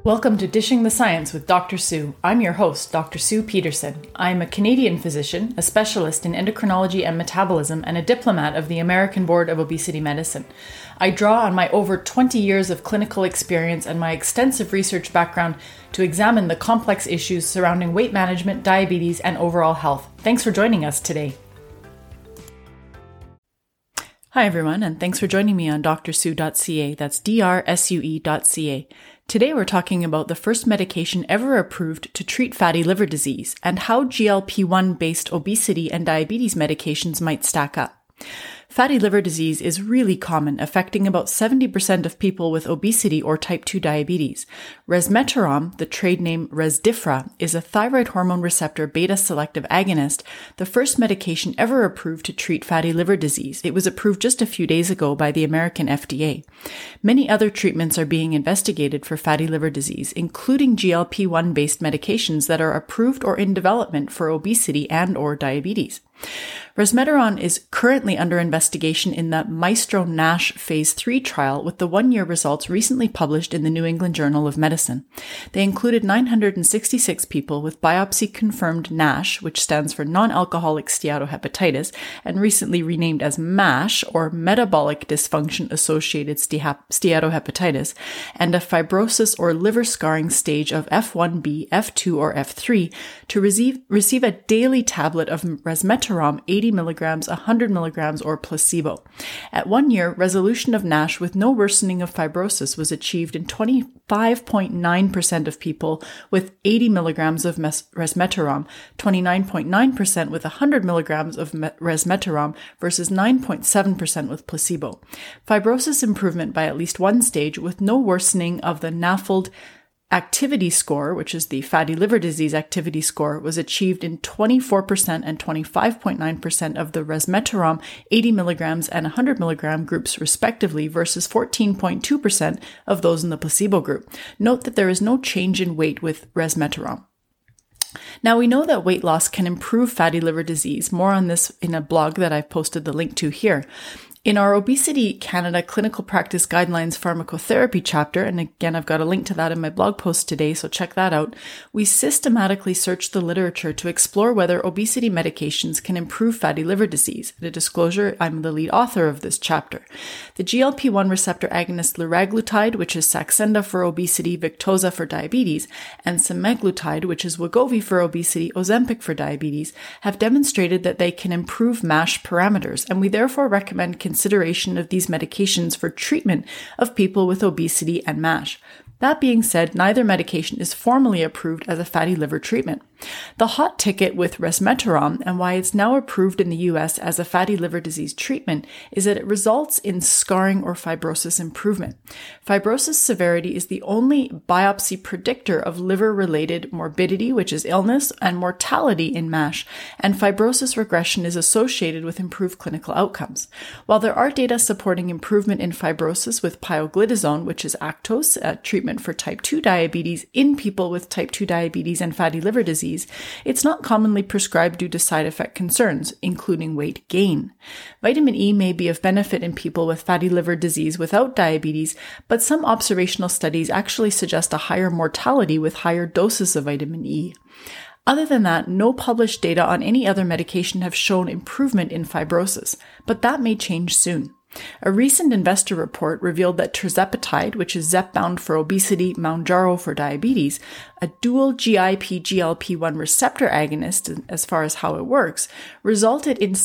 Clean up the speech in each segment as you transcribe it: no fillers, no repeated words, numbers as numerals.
Welcome to Dishing the Science with Dr. Sue. I'm your host, Dr. Sue Peterson. I'm a Canadian physician, a specialist in endocrinology and metabolism, and a diplomat of the American Board of Obesity Medicine. I draw on my over 20 years of clinical experience and my extensive research background to examine the complex issues surrounding weight management, diabetes, and overall health. Thanks for joining us today. Hi everyone, and thanks for joining me on drsue.ca. That's drsue.ca. Today we're talking about the first medication ever approved to treat fatty liver disease and how GLP-1 based obesity and diabetes medications might stack up. Fatty liver disease is really common, affecting about 70% of people with obesity or type 2 diabetes. Resmetirom, the trade name Resdifra, is a thyroid hormone receptor beta-selective agonist, the first medication ever approved to treat fatty liver disease. It was approved just a few days ago by the American FDA. Many other treatments are being investigated for fatty liver disease, including GLP-1 based medications that are approved or in development for obesity and or diabetes. Resmetirom is currently under investigation in the MAESTRO-NASH Phase 3 trial, with the one-year results recently published in the New England Journal of Medicine. They included 966 people with biopsy-confirmed NASH, which stands for non-alcoholic steatohepatitis, and recently renamed as MASH, or metabolic dysfunction-associated steatohepatitis, and a fibrosis or liver scarring stage of F1B, F2, or F3 to receive a daily tablet of resmetirom 80 milligrams, 100 milligrams, or placebo. At 1 year, resolution of NASH with no worsening of fibrosis was achieved in 25.9% of people with 80 milligrams of resmetirom, 29.9% with 100 milligrams of resmetirom versus 9.7% with placebo. Fibrosis improvement by at least one stage with no worsening of the NAFLD activity score, which is the fatty liver disease activity score, was achieved in 24% and 25.9% of the resmetirom 80 milligrams and 100 milligram groups respectively versus 14.2% of those in the placebo group. Note that there is no change in weight with resmetirom. Now, we know that weight loss can improve fatty liver disease. More on this in a blog that I've posted the link to here. In our Obesity Canada Clinical Practice Guidelines Pharmacotherapy chapter, and again, I've got a link to that in my blog post today, so check that out, we systematically searched the literature to explore whether obesity medications can improve fatty liver disease. The disclosure, I'm the lead author of this chapter. The GLP-1 receptor agonist liraglutide, which is Saxenda for obesity, Victoza for diabetes, and semaglutide, which is Wegovy for obesity, Ozempic for diabetes, have demonstrated that they can improve MASH parameters, and we therefore recommend consideration of these medications for treatment of people with obesity and MASH. That being said, neither medication is formally approved as a fatty liver treatment. The hot ticket with resmetirom and why it's now approved in the US as a fatty liver disease treatment is that it results in scarring or fibrosis improvement. Fibrosis severity is the only biopsy predictor of liver-related morbidity, which is illness, and mortality in MASH, and fibrosis regression is associated with improved clinical outcomes. While there are data supporting improvement in fibrosis with pioglitazone, which is Actos, a treatment for type 2 diabetes in people with type 2 diabetes and fatty liver disease, it's not commonly prescribed due to side effect concerns, including weight gain. Vitamin E may be of benefit in people with fatty liver disease without diabetes, but some observational studies actually suggest a higher mortality with higher doses of vitamin E. Other than that, no published data on any other medication have shown improvement in fibrosis, but that may change soon. A recent investor report revealed that tirzepatide, which is Zepbound for obesity, Mounjaro for diabetes, a dual GIP-GLP-1 receptor agonist, as far as how it works, resulted in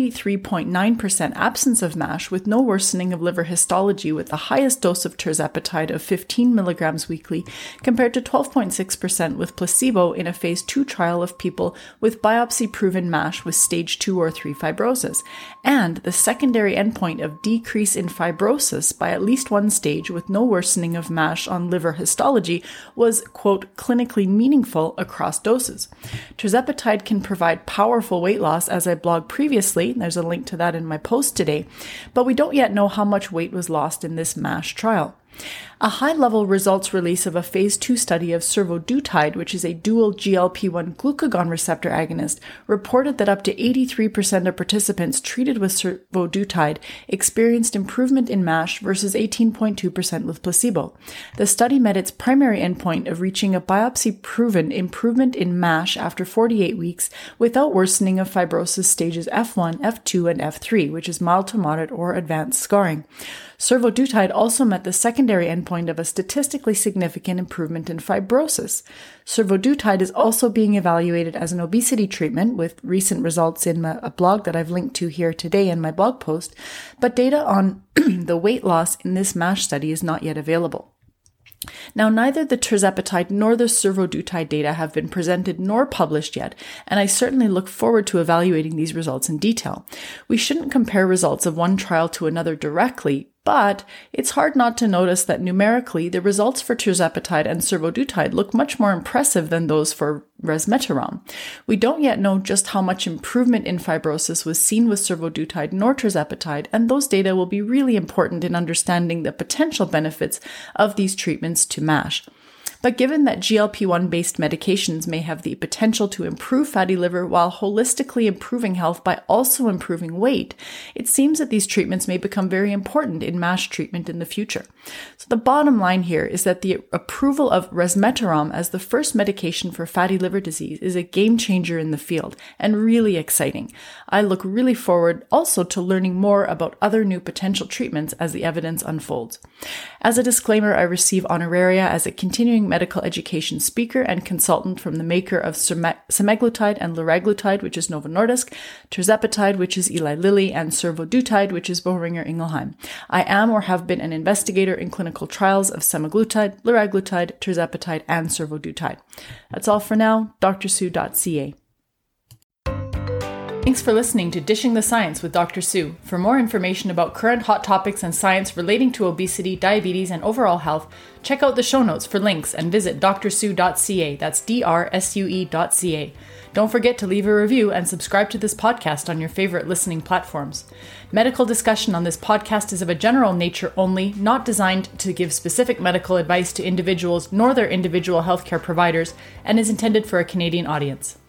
73.9% absence of MASH with no worsening of liver histology with the highest dose of tirzepatide of 15 milligrams weekly compared to 12.6% with placebo in a phase 2 trial of people with biopsy-proven MASH with stage 2 or 3 fibrosis, and the secondary endpoint of decrease in fibrosis by at least one stage with no worsening of MASH on liver histology was, quote, clinically meaningful across doses. Tirzepatide can provide powerful weight loss, as I blogged previously. There's a link to that in my post today, but we don't yet know how much weight was lost in this MASH trial. A high-level results release of a phase 2 study of survodutide, which is a dual GLP-1 glucagon receptor agonist, reported that up to 83% of participants treated with survodutide experienced improvement in MASH versus 18.2% with placebo. The study met its primary endpoint of reaching a biopsy-proven improvement in MASH after 48 weeks without worsening of fibrosis stages F1, F2, and F3, which is mild to moderate or advanced scarring. Survodutide also met the secondary endpoint of a statistically significant improvement in fibrosis. Survodutide is also being evaluated as an obesity treatment, with recent results in a blog that I've linked to here today in my blog post, but data on the weight loss in this MASH study is not yet available. Now, neither the tirzepatide nor the survodutide data have been presented nor published yet, and I certainly look forward to evaluating these results in detail. We shouldn't compare results of one trial to another directly, but it's hard not to notice that numerically the results for tirzepatide and survodutide look much more impressive than those for resmetirom. We don't yet know just how much improvement in fibrosis was seen with survodutide nor tirzepatide, and those data will be really important in understanding the potential benefits of these treatments to MASH. But given that GLP-1 based medications may have the potential to improve fatty liver while holistically improving health by also improving weight, it seems that these treatments may become very important in MASH treatment in the future. So the bottom line here is that the approval of resmetirom as the first medication for fatty liver disease is a game changer in the field and really exciting. I look really forward also to learning more about other new potential treatments as the evidence unfolds. As a disclaimer, I receive honoraria as a continuing medical education speaker and consultant from the maker of semaglutide and liraglutide, which is Novo Nordisk, tirzepatide, which is Eli Lilly, and survodutide, which is Boehringer Ingelheim. I am or have been an investigator in clinical trials of semaglutide, liraglutide, tirzepatide, and survodutide. That's all for now. drsue.ca. Thanks for listening to Dishing the Science with Dr. Sue. For more information about current hot topics and science relating to obesity, diabetes, and overall health, check out the show notes for links and visit drsue.ca. That's drsue.ca. Don't forget to leave a review and subscribe to this podcast on your favorite listening platforms. Medical discussion on this podcast is of a general nature only, not designed to give specific medical advice to individuals nor their individual healthcare providers, and is intended for a Canadian audience.